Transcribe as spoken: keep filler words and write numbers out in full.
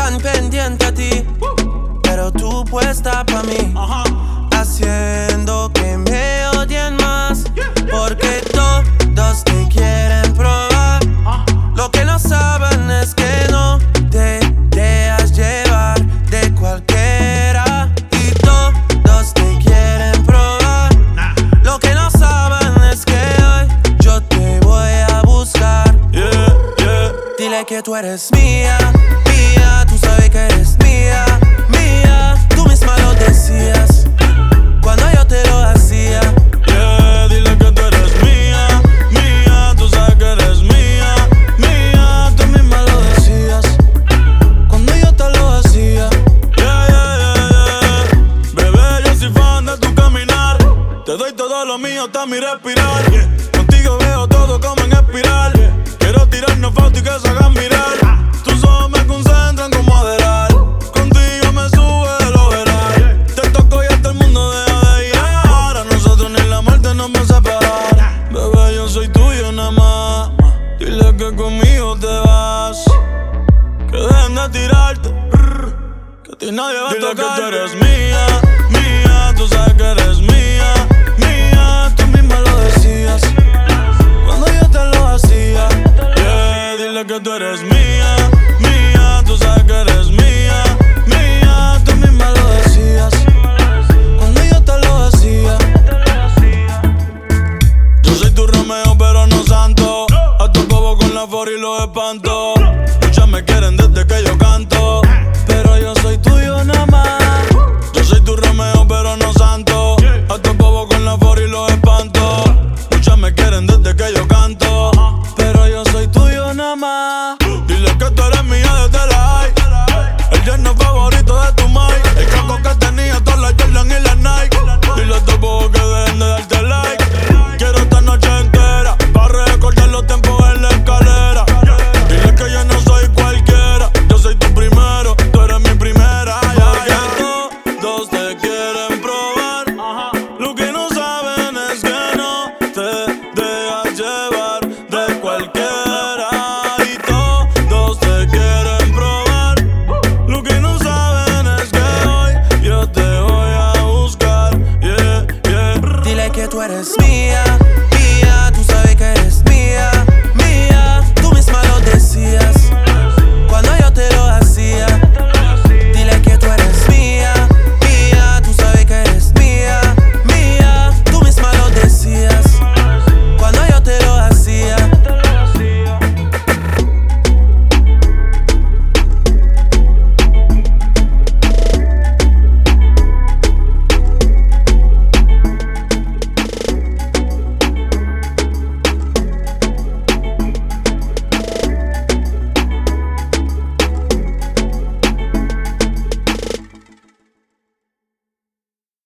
tan pendiente a ti, pero tú puesta pa' mí, haciendo que me odien más, porque todos te quieren probar. Lo que no saben es que no te dejas llevar de cualquiera, y todos te quieren probar. Lo que no saben es que hoy yo te voy a buscar. Yeah, yeah. Dile que tú eres mía, mía, tú sabes que eres mía, mía. Tú misma lo decías cuando yo te lo hacía. Yeah, dile que tú eres mía, mía, tú sabes que eres mía, mía. Tú misma lo decías cuando yo te lo hacía. Yeah, yeah, yeah, yeah. Bebé, yo soy fan de tu caminar. Te doy todo lo mío hasta mi respirar. Contigo veo todo como en espiral. Quiero tirarnos fotos y que se hagan mirar. Tus ojos me concentran como Adderall. Contigo me sube el overall. Te toco y hasta el mundo deja de llegar. A nosotros ni la muerte nos va a separar. Bebé, yo soy tuyo nada más. Dile que conmigo te vas. Que dejen de tirarte. Que a ti nadie va a tocar. Dile que tú eres mía, mía. Tú sabes que eres mía, mía. Tú misma lo decías cuando yo te lo hacía. Yeah, dile que tú eres mía, mía. Tú sabes que eres mía, mía. Tú misma lo decías cuando yo te lo hacía. Yo soy tu Romeo pero no santo. A tu bobo con la for y los espanto. Muchas me quieren desde que yo canto, pero yo soy tuyo nada más. Yo soy tu Romeo pero no santo. A tu bobo con la for y los espanto. Muchas me quieren desde que yo canto, pero yo soy tuyo nada más. Dile que tú eres mía desde la high. El yerno favorito de tu mai. El caco que tenía todas las Jordan y las Nike. Dile a tu bobo que dejen de darte like. Quiero esta noche entera pa' recordar los tiempos en la escalera. Dile que yo no soy cualquiera. Yo soy tu primero, tú eres mi primera. Ya, ya. Todos te quieren probar. Lo que no saben es que no te dejas llevar de cualquiera. Y todos te quieren probar. Lo que no saben es que hoy yo te voy a buscar. Yeah, yeah. Dile que tú eres mía,